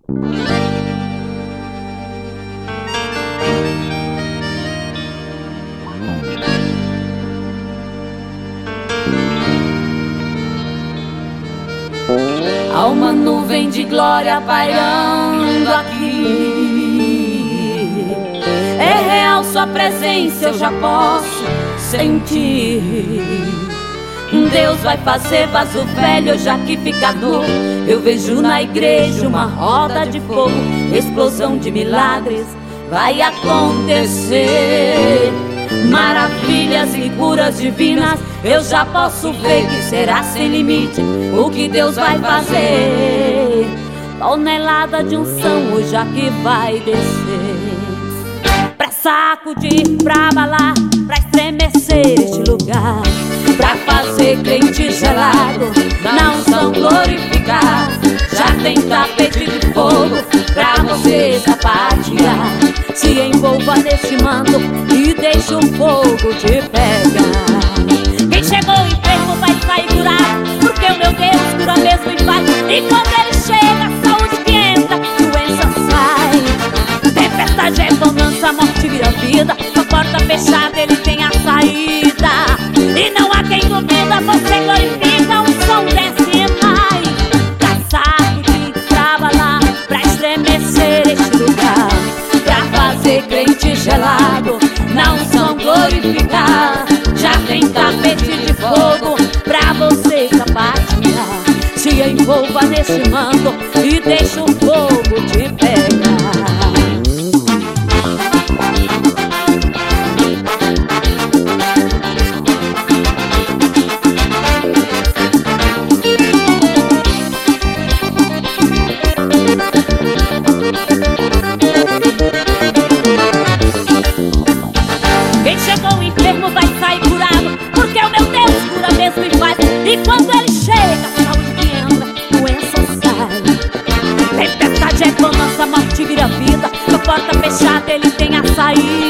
Há uma nuvem de glória pairando aqui. É real sua presença, eu já posso sentir. Deus vai fazer vaso velho já que fica nu. Eu vejo na igreja uma roda de fogo, explosão de milagres vai acontecer. Maravilhas e curas divinas eu já posso ver que será sem limite o que Deus vai fazer. Tonelada de unção hoje aqui vai descer, pra sacudir, pra abalar, pra estremecer este lugar, pra fazer crente gelado na unção glorificar. Já tem tapete de fogo pra você sapatear. Se envolva nesse manto e deixa o fogo te pegar. Quem chegou enfermo vai sair curado, porque o meu Deus cura mesmo e faz. E quando ele chega, saúde que entra, doença sai. Tempestade é bonança, morte vira vida. Com a porta fechada ele tem a saída. E não há quem duvida, você glorifica, o som desce mais. Pra sacudir, pra abalar, pra estremecer este lugar, pra fazer crente gelado na unção glorificar. Já tem tapete de fogo pra você sapatear. Se envolva nesse manto e deixa o fogo te pegar. Quem chegou enfermo vai sair curado, porque o meu Deus cura mesmo e faz. E quando ele chega, saúde que entra, doença sai. Tempestade é bonança, morte vira vida. Com a porta fechada ele tem a saída.